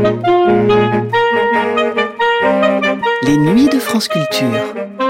Les nuits de France Culture.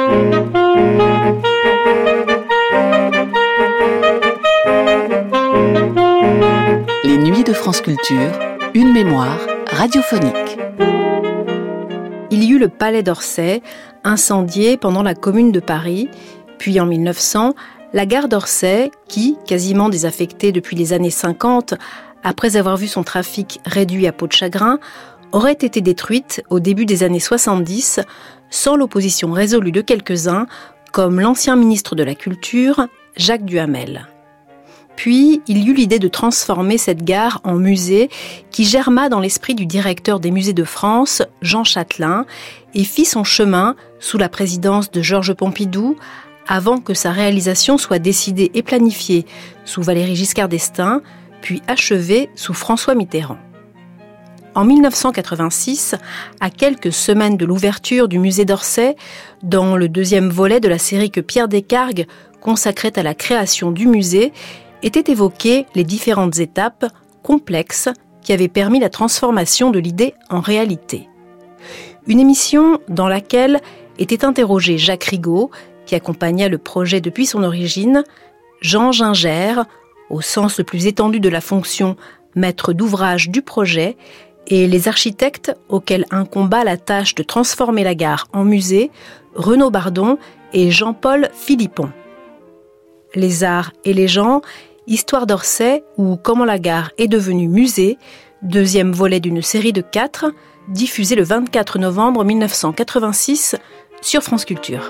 Les nuits de France Culture, une mémoire radiophonique. Il y eut le Palais d'Orsay, incendié pendant la Commune de Paris, puis en 1900, la gare d'Orsay, qui, quasiment désaffectée depuis les années 50, après avoir vu son trafic réduit à peau de chagrin, aurait été détruite au début des années 70, sans l'opposition résolue de quelques-uns, comme l'ancien ministre de la Culture, Jacques Duhamel. Puis, il y eut l'idée de transformer cette gare en musée qui germa dans l'esprit du directeur des musées de France, Jean Chatelain, et fit son chemin sous la présidence de Georges Pompidou, avant que sa réalisation soit décidée et planifiée sous Valéry Giscard d'Estaing, puis achevée sous François Mitterrand. En 1986, à quelques semaines de l'ouverture du musée d'Orsay, dans le deuxième volet de la série que Pierre Descargues consacrait à la création du musée, étaient évoquées les différentes étapes complexes qui avaient permis la transformation de l'idée en réalité. Une émission dans laquelle était interrogé Jacques Rigaud, qui accompagna le projet depuis son origine, Jean Gingère, au sens le plus étendu de la fonction maître d'ouvrage du projet, et les architectes auxquels incomba la tâche de transformer la gare en musée, Renaud Bardon et Jean-Paul Philippon. Les arts et les gens, Histoire d'Orsay ou Comment la gare est devenue musée, deuxième volet d'une série de 4, diffusé le 24 novembre 1986 sur France Culture.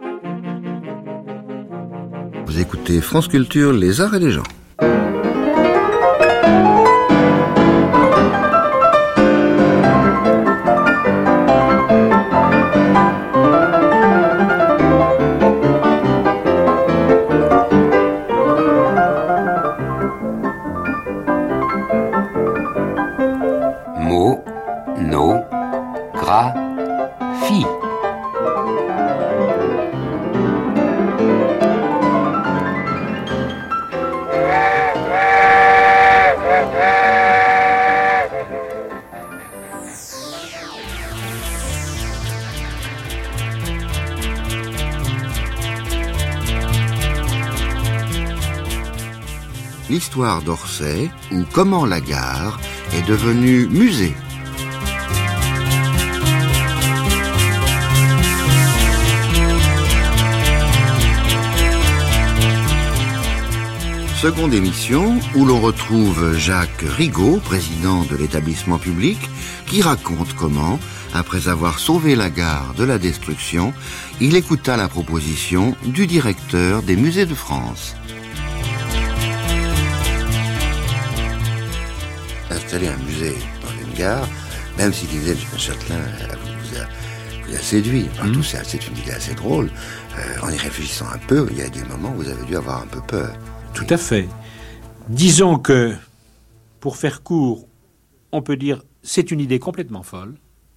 Vous écoutez France Culture, les arts et les gens. L'histoire d'Orsay, ou comment la gare est devenue musée. Seconde émission où l'on retrouve Jacques Rigaud, président de l'établissement public, qui raconte comment, après avoir sauvé la gare de la destruction, il écouta la proposition du directeur des musées de France. Installer un musée dans une gare, même si l'idée de Châtelain vous a séduit, tout ça, c'est une idée assez drôle. En y réfléchissant un peu, il y a des moments où vous avez dû avoir un peu peur. Tout à fait. Disons que, pour faire court, on peut dire c'est une idée complètement folle,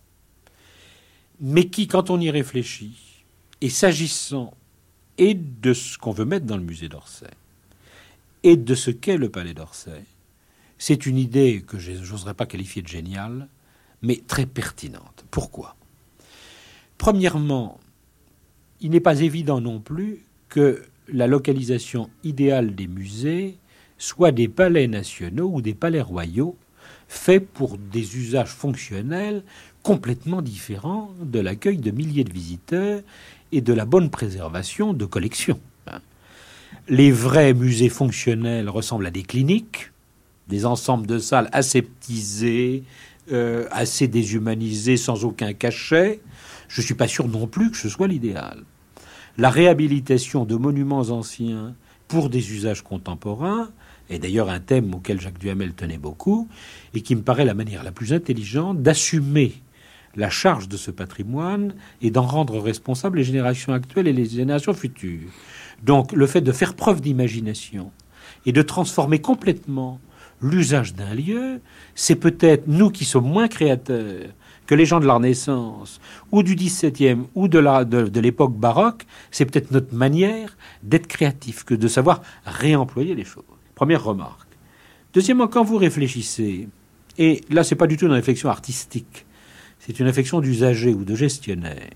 mais qui, quand on y réfléchit, et s'agissant et de ce qu'on veut mettre dans le musée d'Orsay, et de ce qu'est le Palais d'Orsay, c'est une idée que je n'oserais pas qualifier de géniale, mais très pertinente. Pourquoi ? Premièrement, il n'est pas évident non plus que la localisation idéale des musées soit des palais nationaux ou des palais royaux faits pour des usages fonctionnels complètement différents de l'accueil de milliers de visiteurs et de la bonne préservation de collections. Les vrais musées fonctionnels ressemblent à des cliniques, des ensembles de salles aseptisées, assez déshumanisées, sans aucun cachet. Je ne suis pas sûr non plus que ce soit l'idéal. La réhabilitation de monuments anciens pour des usages contemporains est d'ailleurs un thème auquel Jacques Duhamel tenait beaucoup et qui me paraît la manière la plus intelligente d'assumer la charge de ce patrimoine et d'en rendre responsables les générations actuelles et les générations futures. Donc le fait de faire preuve d'imagination et de transformer complètement l'usage d'un lieu, c'est peut-être nous qui sommes moins créateurs que les gens de la Renaissance ou du XVIIe ou de l'époque baroque, c'est peut-être notre manière d'être créatif que de savoir réemployer les choses. Première remarque. Deuxièmement, quand vous réfléchissez Et là, c'est pas du tout une réflexion artistique. C'est une réflexion d'usager ou de gestionnaire.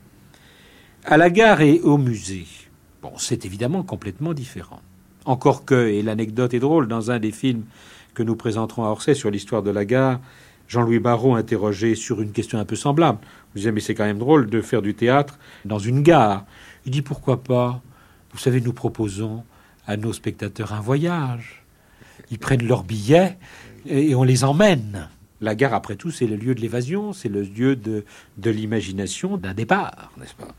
À la gare et au musée, bon, c'est évidemment complètement différent. Encore que, et l'anecdote est drôle, dans un des films que nous présenterons à Orsay sur l'histoire de la gare, Jean-Louis Barrault, interrogé sur une question un peu semblable, vous disait, mais c'est quand même drôle de faire du théâtre dans une gare. Il dit, pourquoi pas? Vous savez, nous proposons à nos spectateurs un voyage. Ils prennent leurs billets et on les emmène. La gare, après tout, c'est le lieu de l'évasion, c'est le lieu de l'imagination d'un départ, n'est-ce pas?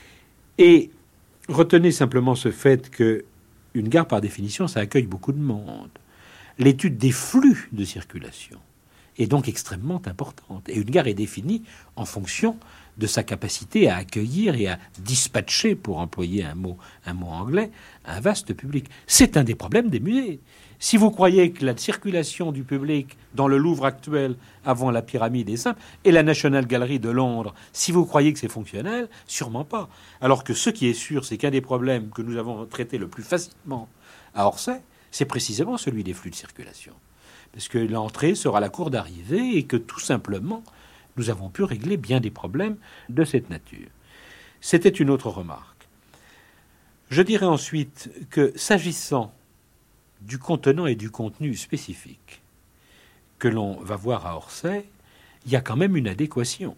Et retenez simplement ce fait que une gare, par définition, ça accueille beaucoup de monde. L'étude des flux de circulation est donc extrêmement importante. Et une gare est définie en fonction de sa capacité à accueillir et à dispatcher, pour employer un mot anglais, un vaste public. C'est un des problèmes des musées. Si vous croyez que la circulation du public dans le Louvre actuel, avant la pyramide, est simple, et la National Gallery de Londres, si vous croyez que c'est fonctionnel, sûrement pas. Alors que ce qui est sûr, c'est qu'un des problèmes que nous avons traité le plus facilement à Orsay, c'est précisément celui des flux de circulation. Parce que l'entrée sera la cour d'arrivée et que tout simplement, nous avons pu régler bien des problèmes de cette nature. C'était une autre remarque. Je dirais ensuite que s'agissant du contenant et du contenu spécifique que l'on va voir à Orsay, il y a quand même une adéquation.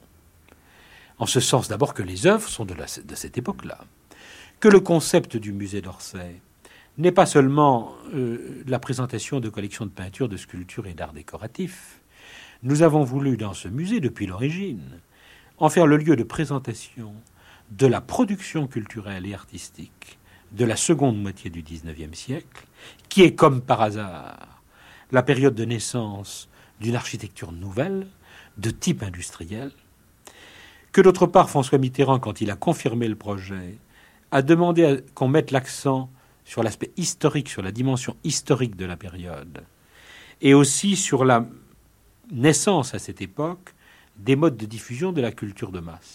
En ce sens d'abord que les œuvres sont de cette époque-là, que le concept du musée d'Orsay n'est pas seulement la présentation de collections de peintures, de sculptures et d'art décoratif. Nous avons voulu, dans ce musée, depuis l'origine, en faire le lieu de présentation de la production culturelle et artistique de la seconde moitié du XIXe siècle, qui est, comme par hasard, la période de naissance d'une architecture nouvelle, de type industriel, que d'autre part, François Mitterrand, quand il a confirmé le projet, a demandé qu'on mette l'accent sur l'aspect historique, sur la dimension historique de la période, et aussi sur la naissance à cette époque des modes de diffusion de la culture de masse.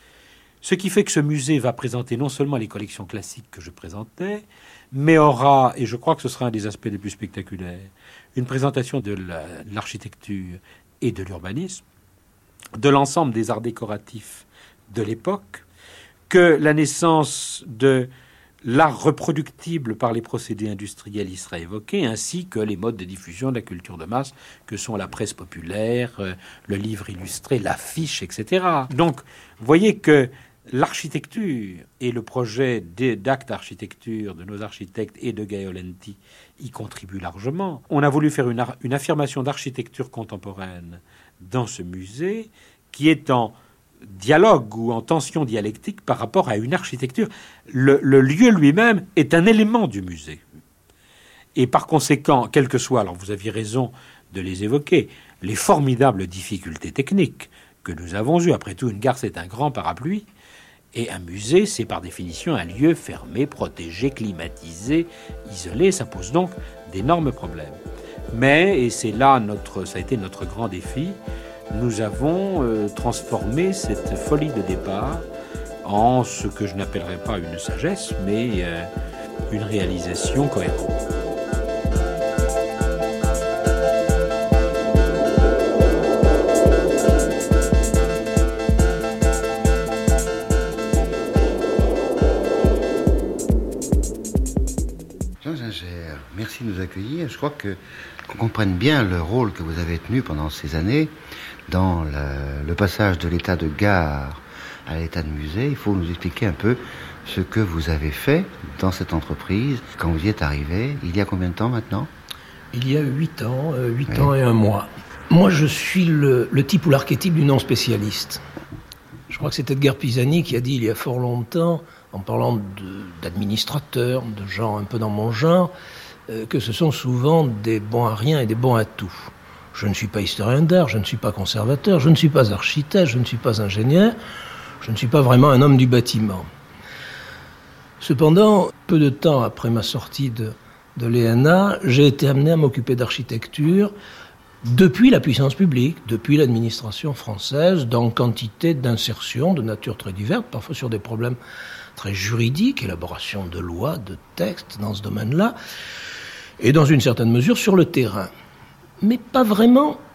Ce qui fait que ce musée va présenter non seulement les collections classiques que je présentais, mais aura, et je crois que ce sera un des aspects les plus spectaculaires, une présentation de l'architecture et de l'urbanisme, de l'ensemble des arts décoratifs de l'époque, que la naissance de l'art reproductible par les procédés industriels y sera évoqué, ainsi que les modes de diffusion de la culture de masse, que sont la presse populaire, le livre illustré, l'affiche, etc. Donc, vous voyez que l'architecture et le projet d'acte architecture de nos architectes et de Gaiolenti y contribuent largement. On a voulu faire une affirmation d'architecture contemporaine dans ce musée qui est en dialogue ou en tension dialectique par rapport à une architecture. Le lieu lui-même est un élément du musée. Et par conséquent, quel que soit, alors vous aviez raison de les évoquer, les formidables difficultés techniques que nous avons eues. Après tout, une gare, c'est un grand parapluie. Et un musée, c'est par définition un lieu fermé, protégé, climatisé, isolé. Ça pose donc d'énormes problèmes. Mais, et c'est là ça a été notre grand défi, nous avons transformé cette folie de départ en ce que je n'appellerais pas une sagesse, mais une réalisation cohérente. Jean Gingère, merci de nous accueillir. Je crois qu'on comprenne bien le rôle que vous avez tenu pendant ces années dans le passage de l'état de gare à l'état de musée. Il faut nous expliquer un peu ce que vous avez fait dans cette entreprise quand vous y êtes arrivé. Il y a combien de temps maintenant ? Il y a 8 ans, 8 ans et 1 mois. Moi, je suis le type ou l'archétype du non-spécialiste. Je crois que c'est Edgar Pisani qui a dit il y a fort longtemps, en parlant d'administrateurs, de gens un peu dans mon genre, que ce sont souvent des bons à rien et des bons à tout. Je ne suis pas historien d'art, je ne suis pas conservateur, je ne suis pas architecte, je ne suis pas ingénieur, je ne suis pas vraiment un homme du bâtiment. Cependant, peu de temps après ma sortie de l'ENA, j'ai été amené à m'occuper d'architecture depuis la puissance publique, depuis l'administration française, dans quantité d'insertions de nature très diverse, parfois sur des problèmes très juridiques, élaboration de lois, de textes dans ce domaine-là, et dans une certaine mesure sur le terrain. Mais pas vraiment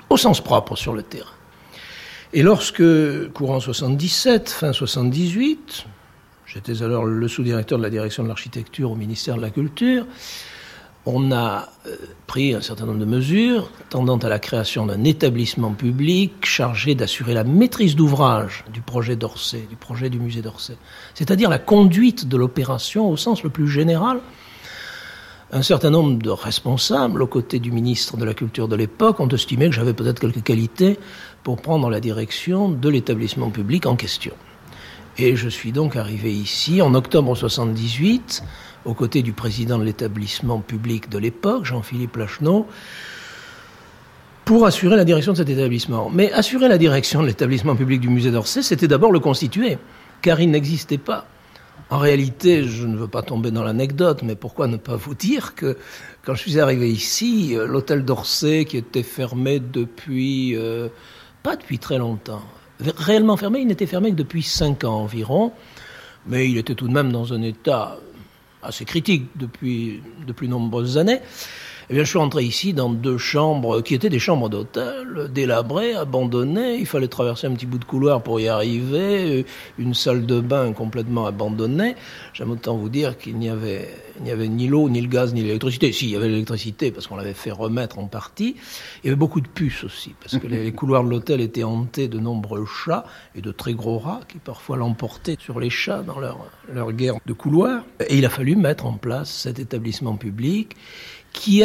au sens propre sur le terrain. Et lorsque, courant 77, fin 78, j'étais alors le sous-directeur de la direction de l'architecture au ministère de la Culture, on a pris un certain nombre de mesures tendant à la création d'un établissement public chargé d'assurer la maîtrise d'ouvrage du projet d'Orsay, du projet du musée d'Orsay, c'est-à-dire la conduite de l'opération au sens le plus général. Un certain nombre de responsables, aux côtés du ministre de la Culture de l'époque, ont estimé que j'avais peut-être quelques qualités pour prendre la direction de l'établissement public en question. Et je suis donc arrivé ici en octobre 78, aux côtés du président de l'établissement public de l'époque, Jean-Philippe Lacheneau, pour assurer la direction de cet établissement. Mais assurer la direction de l'établissement public du musée d'Orsay, c'était d'abord le constituer, car il n'existait pas. En réalité, je ne veux pas tomber dans l'anecdote, mais pourquoi ne pas vous dire que quand je suis arrivé ici, l'hôtel d'Orsay, qui était fermé depuis... pas depuis très longtemps. Réellement fermé, il n'était fermé que depuis 5 ans environ, mais il était tout de même dans un état assez critique depuis de plus nombreuses années. Eh bien, je suis rentré ici dans 2 chambres qui étaient des chambres d'hôtel, délabrées, abandonnées. Il fallait traverser un petit bout de couloir pour y arriver. Une salle de bain complètement abandonnée. J'aime autant vous dire qu'il n'y avait ni l'eau, ni le gaz, ni l'électricité. Si, il y avait l'électricité parce qu'on l'avait fait remettre en partie. Il y avait beaucoup de puces aussi parce que les couloirs de l'hôtel étaient hantés de nombreux chats et de très gros rats qui parfois l'emportaient sur les chats dans leur guerre de couloirs. Et il a fallu mettre en place cet établissement public qui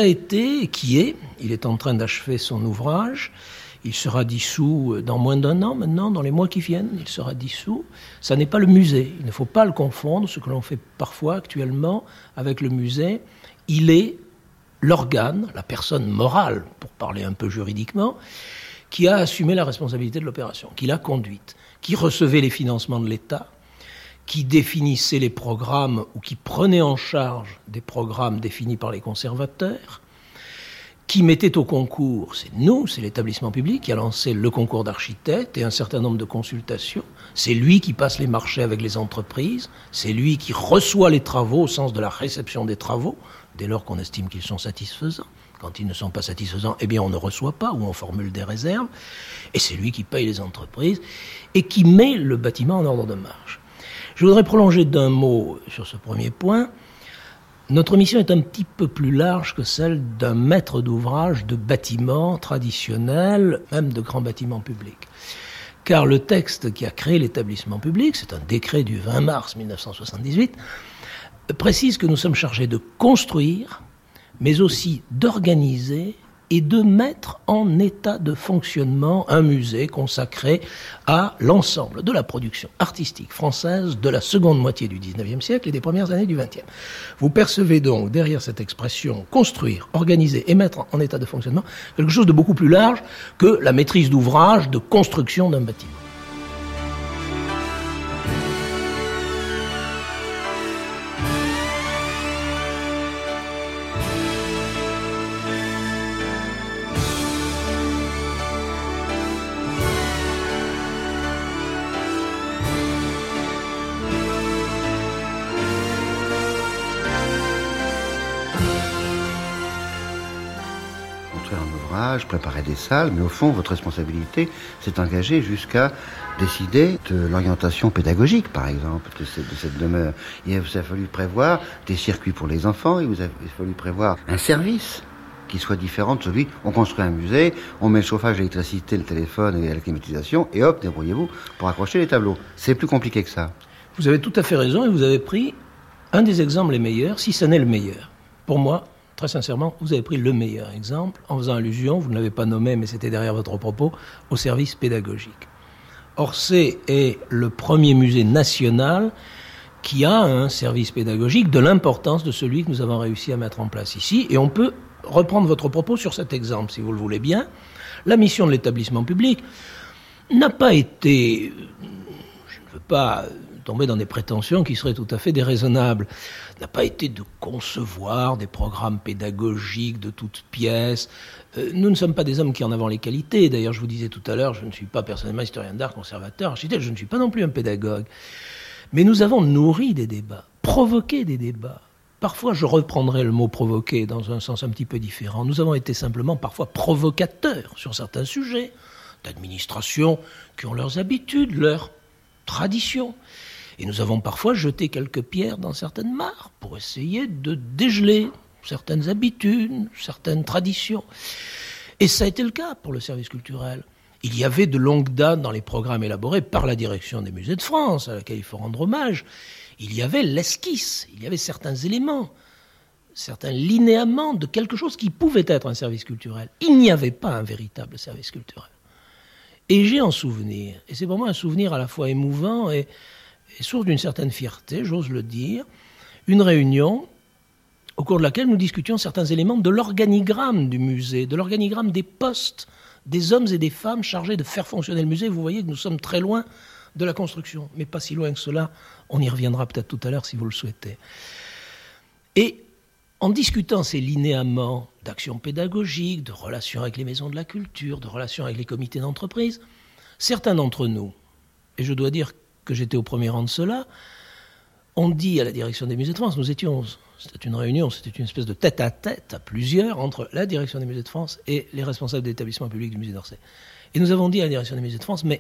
est en train d'achever son ouvrage. Il sera dissous dans moins d'1 an maintenant, dans les mois qui viennent, il sera dissous. Ça n'est pas le musée, il ne faut pas le confondre, ce que l'on fait parfois actuellement avec le musée. Il est l'organe, la personne morale, pour parler un peu juridiquement, qui a assumé la responsabilité de l'opération, qui l'a conduite, qui recevait les financements de l'État, qui définissait les programmes ou qui prenait en charge des programmes définis par les conservateurs, qui mettait au concours, c'est nous, c'est l'établissement public qui a lancé le concours d'architectes et un certain nombre de consultations. C'est lui qui passe les marchés avec les entreprises, c'est lui qui reçoit les travaux au sens de la réception des travaux, dès lors qu'on estime qu'ils sont satisfaisants. Quand ils ne sont pas satisfaisants, eh bien on ne reçoit pas ou on formule des réserves. Et c'est lui qui paye les entreprises et qui met le bâtiment en ordre de marche. Je voudrais prolonger d'un mot sur ce premier point. Notre mission est un petit peu plus large que celle d'un maître d'ouvrage de bâtiments traditionnels, même de grands bâtiments publics. Car le texte qui a créé l'établissement public, c'est un décret du 20 mars 1978, précise que nous sommes chargés de construire, mais aussi d'organiser et de mettre en état de fonctionnement un musée consacré à l'ensemble de la production artistique française de la seconde moitié du XIXe siècle et des premières années du XXe. Vous percevez donc derrière cette expression construire, organiser et mettre en état de fonctionnement quelque chose de beaucoup plus large que la maîtrise d'ouvrage de construction d'un bâtiment. Préparer des salles, mais au fond, votre responsabilité s'est engagée jusqu'à décider de l'orientation pédagogique, par exemple, de cette demeure. Il vous a fallu prévoir des circuits pour les enfants, il vous a fallu prévoir un service qui soit différent de celui, on construit un musée, on met le chauffage, l'électricité, le téléphone et la climatisation, et hop, débrouillez-vous pour accrocher les tableaux. C'est plus compliqué que ça. Vous avez tout à fait raison, et vous avez pris un des exemples les meilleurs, si ce n'est le meilleur. Pour moi, très sincèrement, vous avez pris le meilleur exemple en faisant allusion, vous ne l'avez pas nommé, mais c'était derrière votre propos, au service pédagogique. Orsay est le premier musée national qui a un service pédagogique de l'importance de celui que nous avons réussi à mettre en place ici. Et on peut reprendre votre propos sur cet exemple, si vous le voulez bien. La mission de l'établissement public n'a pas été... Je ne veux pas tomber dans des prétentions qui seraient tout à fait déraisonnables, n'a pas été de concevoir des programmes pédagogiques de toutes pièces. Nous ne sommes pas des hommes qui en avons les qualités. D'ailleurs, je vous disais tout à l'heure, je ne suis pas personnellement historien d'art, conservateur, architecte, je ne suis pas non plus un pédagogue. Mais nous avons nourri des débats, provoqué des débats, Parfois, je reprendrai le mot provoquer dans un sens un petit peu différent. Nous avons été simplement parfois provocateurs sur certains sujets d'administration qui ont leurs habitudes, leurs traditions. Et nous avons parfois jeté quelques pierres dans certaines mares pour essayer de dégeler certaines habitudes, certaines traditions. Et ça a été le cas pour le service culturel. Il y avait de longue date dans les programmes élaborés par la direction des musées de France, à laquelle il faut rendre hommage, il y avait l'esquisse, il y avait certains éléments, certains linéaments de quelque chose qui pouvait être un service culturel. Il n'y avait pas un véritable service culturel. Et j'ai en souvenir, et c'est pour moi un souvenir à la fois émouvant et source d'une certaine fierté, j'ose le dire, une réunion au cours de laquelle nous discutions certains éléments de l'organigramme du musée, de l'organigramme des postes des hommes et des femmes chargés de faire fonctionner le musée. Vous voyez que nous sommes très loin de la construction, mais pas si loin que cela. On y reviendra peut-être tout à l'heure si vous le souhaitez. Et en discutant ces linéaments d'action pédagogique, de relations avec les maisons de la culture, de relations avec les comités d'entreprise, certains d'entre nous, et je dois dire que j'étais au premier rang de cela, ont dit à la direction des musées de France, nous étions, c'était une réunion, c'était une espèce de tête-à-tête à plusieurs entre la direction des musées de France et les responsables de l'établissement public du musée d'Orsay. Et nous avons dit à la direction des musées de France, mais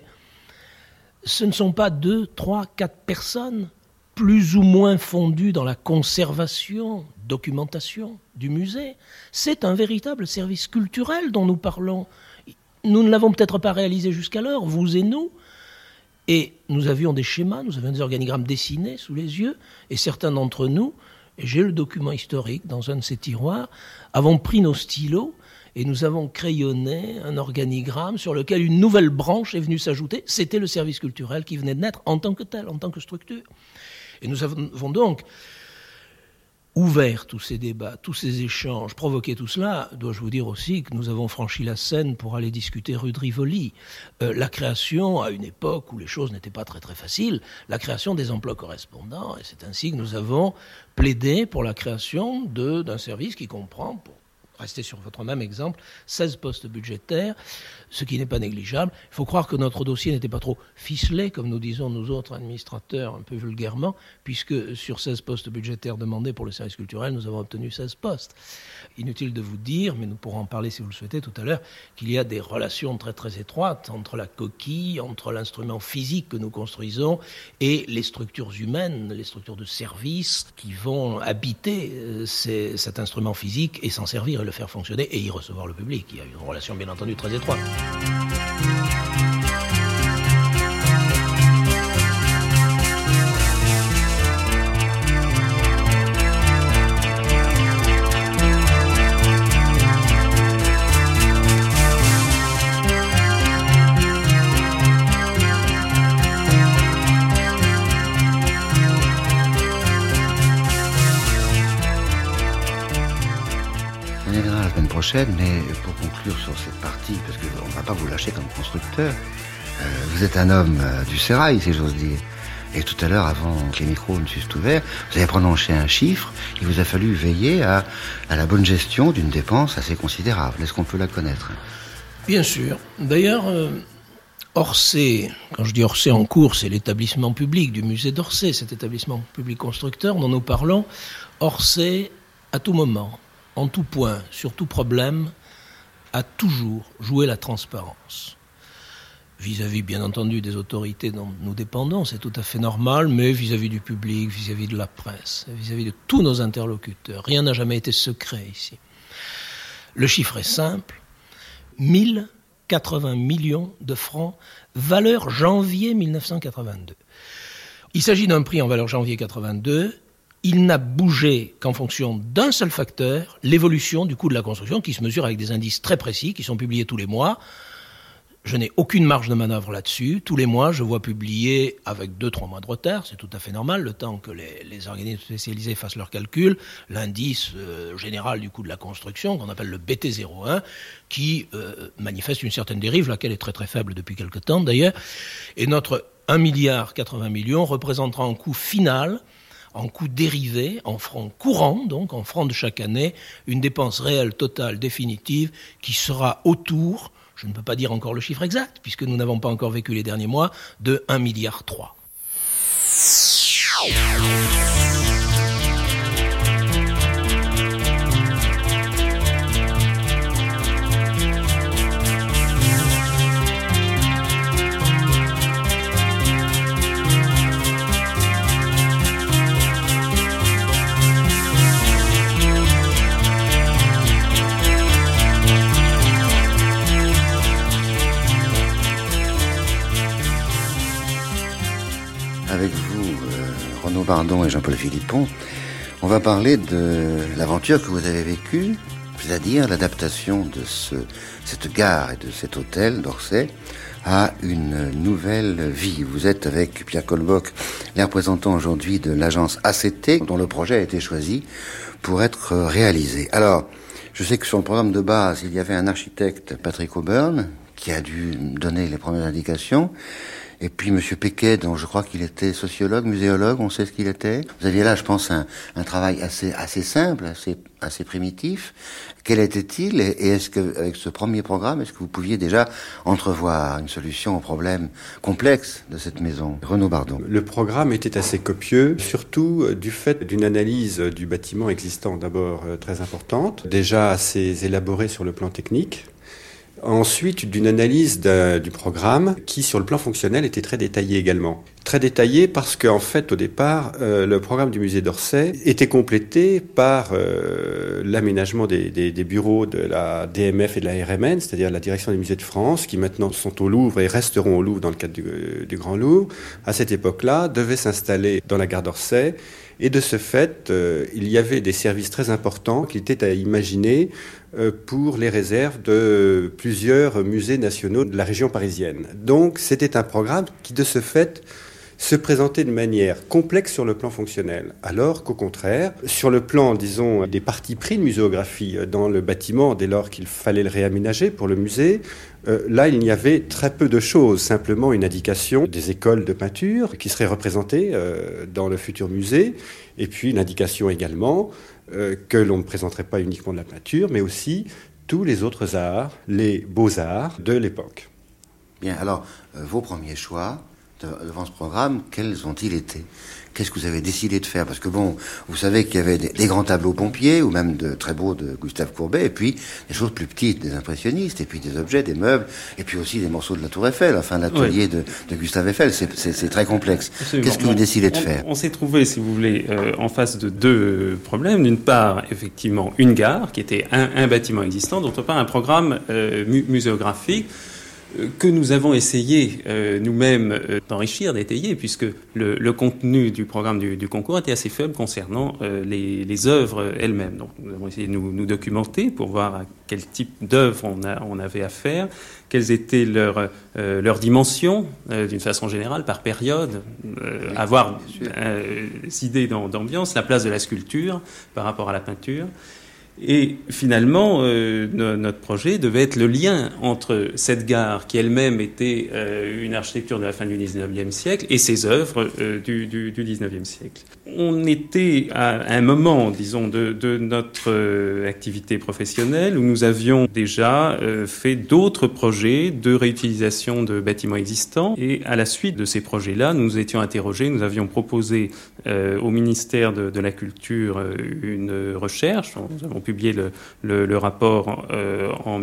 ce ne sont pas 2, 3, 4 personnes plus ou moins fondues dans la conservation, documentation du musée. C'est un véritable service culturel dont nous parlons. Nous ne l'avons peut-être pas réalisé jusqu'alors, vous et nous. Et nous avions des schémas, nous avions des organigrammes dessinés sous les yeux, et certains d'entre nous, et j'ai le document historique dans un de ces tiroirs, avons pris nos stylos et nous avons crayonné un organigramme sur lequel une nouvelle branche est venue s'ajouter. C'était le service culturel qui venait de naître en tant que tel, en tant que structure. Et nous avons donc ouvert tous ces débats, tous ces échanges, provoqué tout cela. Dois-je vous dire aussi que nous avons franchi la Seine pour aller discuter rue de Rivoli. La création, à une époque où les choses n'étaient pas très très faciles, la création des emplois correspondants. Et c'est ainsi que nous avons plaidé pour la création d'un service qui comprend, pour rester sur votre même exemple, 16 postes budgétaires, ce qui n'est pas négligeable. Il faut croire que notre dossier n'était pas trop ficelé, comme nous disons nous autres administrateurs un peu vulgairement, puisque sur 16 postes budgétaires demandés pour le service culturel, nous avons obtenu 16 postes. Inutile de vous dire, mais nous pourrons en parler si vous le souhaitez tout à l'heure, qu'il y a des relations très très étroites entre la coquille, entre l'instrument physique que nous construisons et les structures humaines, les structures de service qui vont habiter cet instrument physique et s'en servir et le faire fonctionner et y recevoir le public. Il y a une relation bien entendu très étroite. Mais pour conclure sur cette partie, parce qu'on ne va pas vous lâcher comme constructeur, vous êtes un homme du sérail, si j'ose dire. Et tout à l'heure, avant que les micros ne fussent ouverts, vous avez prononcé un chiffre, il vous a fallu veiller à la bonne gestion d'une dépense assez considérable. Est-ce qu'on peut la connaître ? Bien sûr. D'ailleurs, Orsay, quand je dis Orsay en cours, c'est l'établissement public du musée d'Orsay, cet établissement public constructeur dont nous parlons. Orsay, à tout moment, en tout point, sur tout problème, a toujours joué la transparence. Vis-à-vis, bien entendu, des autorités dont nous dépendons, c'est tout à fait normal, mais vis-à-vis du public, vis-à-vis de la presse, vis-à-vis de tous nos interlocuteurs. Rien n'a jamais été secret ici. Le chiffre est simple, 1080 millions de francs, valeur janvier 1982. Il s'agit d'un prix en valeur janvier 82. Il n'a bougé qu'en fonction d'un seul facteur, l'évolution du coût de la construction, qui se mesure avec des indices très précis, qui sont publiés tous les mois. Je n'ai aucune marge de manœuvre là-dessus. Tous les mois, je vois publier, avec 2-3 mois de retard, c'est tout à fait normal, le temps que les organismes spécialisés fassent leurs calculs, l'indice général du coût de la construction, qu'on appelle le BT01, qui manifeste une certaine dérive, laquelle est très très faible depuis quelque temps d'ailleurs. Et notre 1,80 milliard représentera un coût final, en coût dérivé, en francs courants, donc en francs de chaque année, une dépense réelle, totale, définitive, qui sera autour, je ne peux pas dire encore le chiffre exact, puisque nous n'avons pas encore vécu les derniers mois, de 1,3 milliard. avec vous, Renaud Bardon et Jean-Paul Philippon. On va parler de l'aventure que vous avez vécue, c'est-à-dire l'adaptation de cette gare et de cet hôtel d'Orsay à une nouvelle vie. Vous êtes avec Pierre Colboc, les représentants aujourd'hui de l'agence ACT, dont le projet a été choisi pour être réalisé. Alors, je sais que sur le programme de base, il y avait un architecte, Patrick Auburn, qui a dû donner les premières indications. Et puis Monsieur Péquet, dont je crois qu'il était sociologue, muséologue, on sait ce qu'il était. Vous aviez là, je pense, un travail assez simple, assez primitif. Quel était-il? Et est-ce que, avec ce premier programme, est-ce que vous pouviez déjà entrevoir une solution au problème complexe de cette maison? Renaud Bardon. Le programme était assez copieux, surtout du fait d'une analyse du bâtiment existant, d'abord très importante, déjà assez élaborée sur le plan technique. Ensuite, d'une analyse du programme qui, sur le plan fonctionnel, était très détaillé également. Très détaillé parce qu'en fait, au départ, le programme du musée d'Orsay était complété par l'aménagement des bureaux de la DMF et de la RMN, c'est-à-dire la Direction des musées de France, qui maintenant sont au Louvre et resteront au Louvre dans le cadre du Grand Louvre. À cette époque-là, devaient s'installer dans la gare d'Orsay. Et de ce fait, il y avait des services très importants qui étaient à imaginer pour les réserves de plusieurs musées nationaux de la région parisienne. Donc c'était un programme qui, de ce fait, se présentait de manière complexe sur le plan fonctionnel, alors qu'au contraire, sur le plan, disons, des partis pris de muséographie dans le bâtiment, dès lors qu'il fallait le réaménager pour le musée, là, il y avait très peu de choses, simplement une indication des écoles de peinture qui seraient représentées dans le futur musée, et puis une indication également que l'on ne présenterait pas uniquement de la peinture, mais aussi tous les autres arts, les beaux-arts de l'époque. Bien, alors, vos premiers choix devant ce programme, quels ont-ils été? Qu'est-ce que vous avez décidé de faire? Parce que bon, vous savez qu'il y avait des grands tableaux pompiers, ou même de très beaux de Gustave Courbet, et puis des choses plus petites, des impressionnistes, et puis des objets, des meubles, et puis aussi des morceaux de la Tour Eiffel, enfin l'atelier de Gustave Eiffel. C'est très complexe. Absolument. Qu'est-ce que vous décidez de faire? On s'est trouvé, si vous voulez, en face de deux problèmes. D'une part, effectivement, une gare, qui était un bâtiment existant, d'autre part, un programme muséographique que nous avons essayé nous-mêmes d'enrichir, d'étayer, puisque le contenu du programme du concours était assez faible concernant les œuvres elles-mêmes. Donc nous avons essayé de nous documenter pour voir à quel type d'œuvres on avait affaire, quelles étaient leurs dimensions, d'une façon générale, par période, avoir des idées d'ambiance, la place de la sculpture par rapport à la peinture. Et finalement, notre projet devait être le lien entre cette gare, qui elle-même était une architecture de la fin du XIXe siècle, et ses œuvres du XIXe siècle. On était à un moment, disons, de notre activité professionnelle où nous avions déjà fait d'autres projets de réutilisation de bâtiments existants. Et à la suite de ces projets-là, nous nous étions interrogés, nous avions proposé au ministère de la Culture une recherche. Nous avons publié le rapport en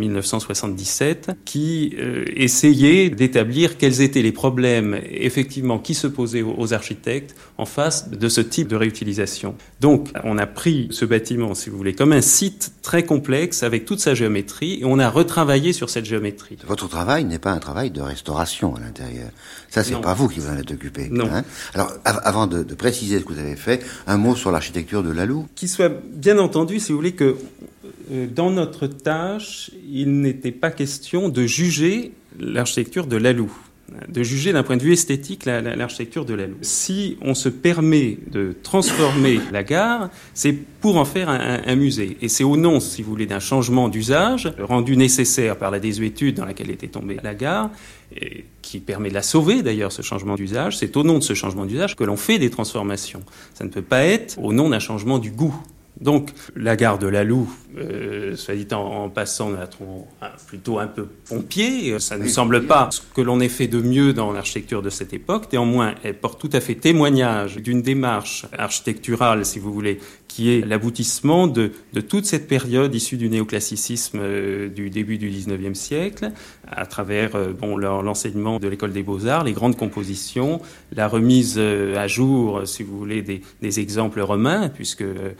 1977 qui essayait d'établir quels étaient les problèmes effectivement qui se posaient aux architectes en face de ce type de réutilisation. Donc on a pris ce bâtiment, si vous voulez, comme un site très complexe avec toute sa géométrie et on a retravaillé sur cette géométrie. Votre travail n'est pas un travail de restauration à l'intérieur. Ça, c'est pas vous qui vous en êtes occupé. Non. Hein? Alors, avant de préciser ce que vous avez fait, un mot sur l'architecture de Laloux. Qu'il soit bien entendu, si vous voulez, que dans notre tâche, il n'était pas question de juger l'architecture de Laloux, de juger d'un point de vue esthétique l'architecture de Laloux. Si on se permet de transformer la gare, c'est pour en faire un musée. Et c'est au nom, si vous voulez, d'un changement d'usage, rendu nécessaire par la désuétude dans laquelle était tombée la gare, et qui permet de la sauver d'ailleurs, ce changement d'usage. C'est au nom de ce changement d'usage que l'on fait des transformations. Ça ne peut pas être au nom d'un changement du goût. Donc, la gare de Laloux, soit dit en passant, nous la trouvons plutôt un peu pompier. Ça ne nous semble pas ce que l'on ait fait de mieux dans l'architecture de cette époque. Néanmoins, elle porte tout à fait témoignage d'une démarche architecturale, si vous voulez, qui est l'aboutissement de toute cette période issue du néoclassicisme du début du XIXe siècle, à travers l'enseignement de l'école des beaux-arts, les grandes compositions, la remise à jour, si vous voulez, des exemples romains, puisque s'inspire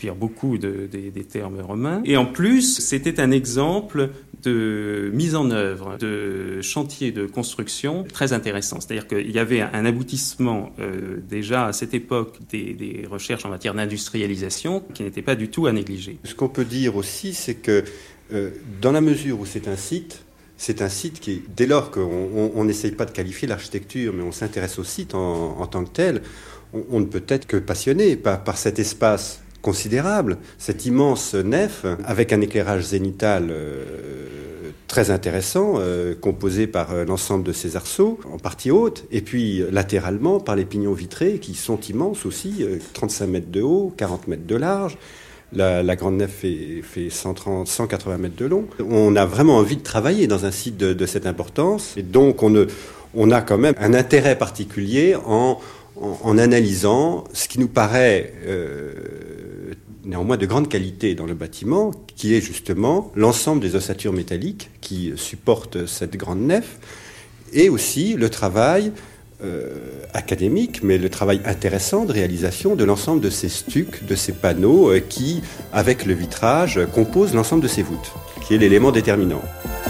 dire beaucoup des termes romains. Et en plus, c'était un exemple de mise en œuvre de chantiers de construction très intéressants. C'est-à-dire qu'il y avait un aboutissement déjà à cette époque des recherches en matière d'industrialisation qui n'était pas du tout à négliger. Ce qu'on peut dire aussi, c'est que dans la mesure où c'est un site qui, dès lors qu'on n'essaye pas de qualifier l'architecture, mais on s'intéresse au site en tant que tel, on ne peut être que passionné par cet espace considérable, cette immense nef avec un éclairage zénital très intéressant, composé par l'ensemble de ces arceaux, en partie haute, et puis latéralement par les pignons vitrés qui sont immenses aussi, 35 mètres de haut, 40 mètres de large. La grande nef fait 180 mètres de long. On a vraiment envie de travailler dans un site de cette importance, et donc on a quand même un intérêt particulier en analysant ce qui nous paraît néanmoins de grande qualité dans le bâtiment, qui est justement l'ensemble des ossatures métalliques qui supportent cette grande nef, et aussi le travail académique, mais le travail intéressant de réalisation de l'ensemble de ces stucs, de ces panneaux qui, avec le vitrage, composent l'ensemble de ces voûtes, qui est l'élément déterminant.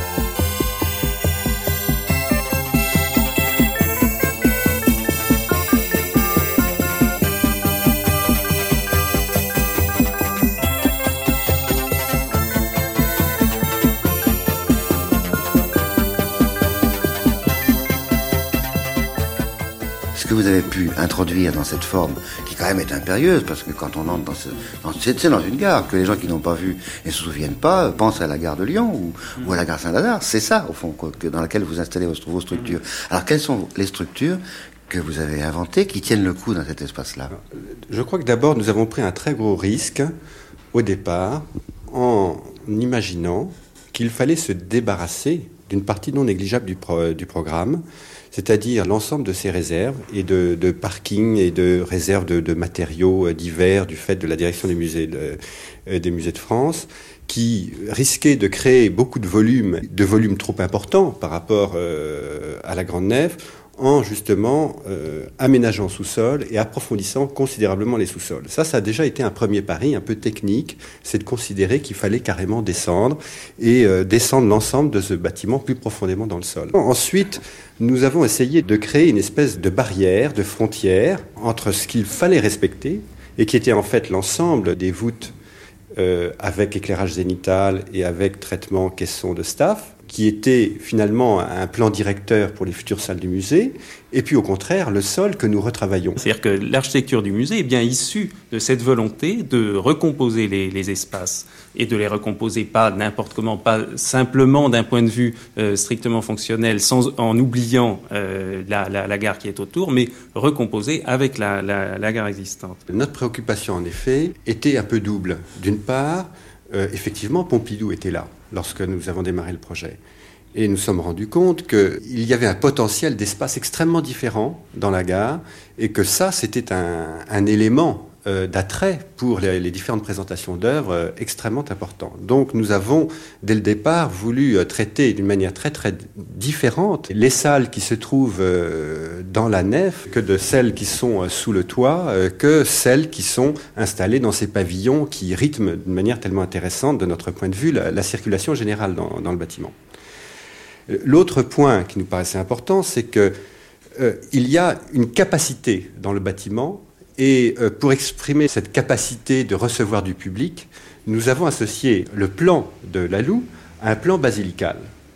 Que vous avez pu introduire dans cette forme qui quand même est impérieuse, parce que quand on entre c'est dans une gare que les gens qui n'ont pas vu et se souviennent pas pensent à la gare de Lyon ou à la gare Saint-Lazare. C'est ça au fond dans laquelle vous installez vos structures. Alors quelles sont les structures que vous avez inventées qui tiennent le coup dans cet espace-là? Je crois que d'abord nous avons pris un très gros risque au départ en imaginant qu'il fallait se débarrasser d'une partie non négligeable du programme, c'est-à-dire l'ensemble de ces réserves et de parkings et de réserves de matériaux divers du fait de la direction des musées de France, qui risquaient de créer beaucoup de volumes trop importants par rapport à la grande nef, en justement aménageant sous-sol et approfondissant considérablement les sous-sols. Ça a déjà été un premier pari un peu technique, c'est de considérer qu'il fallait carrément descendre et descendre l'ensemble de ce bâtiment plus profondément dans le sol. Ensuite, nous avons essayé de créer une espèce de barrière, de frontière entre ce qu'il fallait respecter et qui était en fait l'ensemble des voûtes avec éclairage zénital et avec traitement caisson de staff, qui était finalement un plan directeur pour les futures salles du musée, et puis au contraire le sol que nous retravaillons. C'est-à-dire que l'architecture du musée est bien issue de cette volonté de recomposer les espaces, et de les recomposer pas n'importe comment, pas simplement d'un point de vue strictement fonctionnel, en oubliant la gare qui est autour, mais recomposer avec la gare existante. Notre préoccupation en effet était un peu double. D'une part, effectivement Pompidou était là lorsque nous avons démarré le projet. Et nous nous sommes rendus compte qu'il y avait un potentiel d'espace extrêmement différent dans la gare et que ça, c'était un élément d'attrait pour les différentes présentations d'œuvres extrêmement important. Donc nous avons, dès le départ, voulu traiter d'une manière très très différente les salles qui se trouvent dans la nef que de celles qui sont sous le toit, que celles qui sont installées dans ces pavillons qui rythment d'une manière tellement intéressante, de notre point de vue, la circulation générale dans le bâtiment. L'autre point qui nous paraissait important, c'est que il y a une capacité dans le bâtiment. Et pour exprimer cette capacité de recevoir du public, nous avons associé le plan de Laloux à un plan basilical.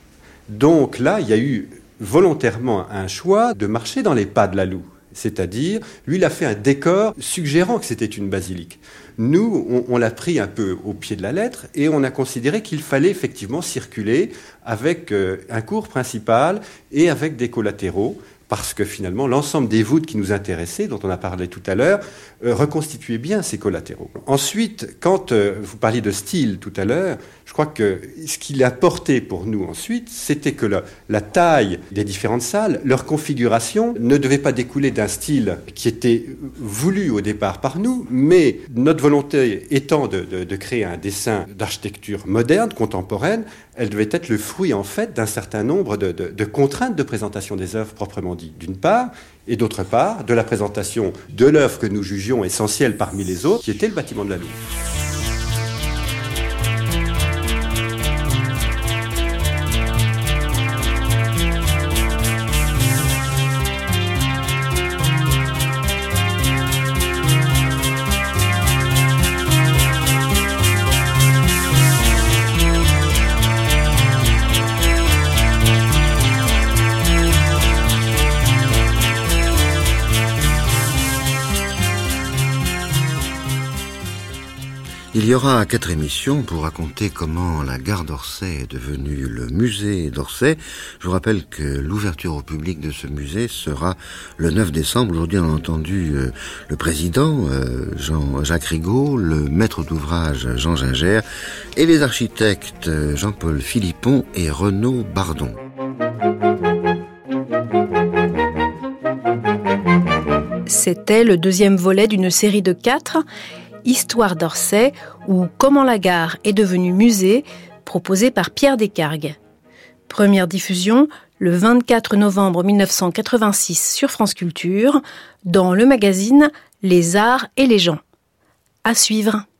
Donc là, il y a eu volontairement un choix de marcher dans les pas de Laloux. C'est-à-dire, lui, il a fait un décor suggérant que c'était une basilique. Nous, on l'a pris un peu au pied de la lettre et on a considéré qu'il fallait effectivement circuler avec un cours principal et avec des collatéraux, parce que finalement, l'ensemble des voûtes qui nous intéressaient, dont on a parlé tout à l'heure, reconstituaient bien ces collatéraux. Ensuite, quand vous parliez de style tout à l'heure, je crois que ce qu'il a apporté pour nous ensuite, c'était que la taille des différentes salles, leur configuration ne devait pas découler d'un style qui était voulu au départ par nous, mais notre volonté étant de créer un dessin d'architecture moderne, contemporaine, elle devait être le fruit, en fait, d'un certain nombre de contraintes de présentation des œuvres proprement dites, d'une part, et d'autre part, de la présentation de l'œuvre que nous jugions essentielle parmi les autres, qui était le bâtiment de la Louvre. Il y aura 4 émissions pour raconter comment la gare d'Orsay est devenue le musée d'Orsay. Je vous rappelle que l'ouverture au public de ce musée sera le 9 décembre. Aujourd'hui, on a entendu le président, Jacques Rigaud, le maître d'ouvrage, Jean Gingère, et les architectes Jean-Paul Philippon et Renaud Bardon. C'était le deuxième volet d'une série de 4, Histoire d'Orsay ou Comment la gare est devenue musée, proposé par Pierre Descargues. Première diffusion le 24 novembre 1986 sur France Culture, dans le magazine Les Arts et les gens. À suivre.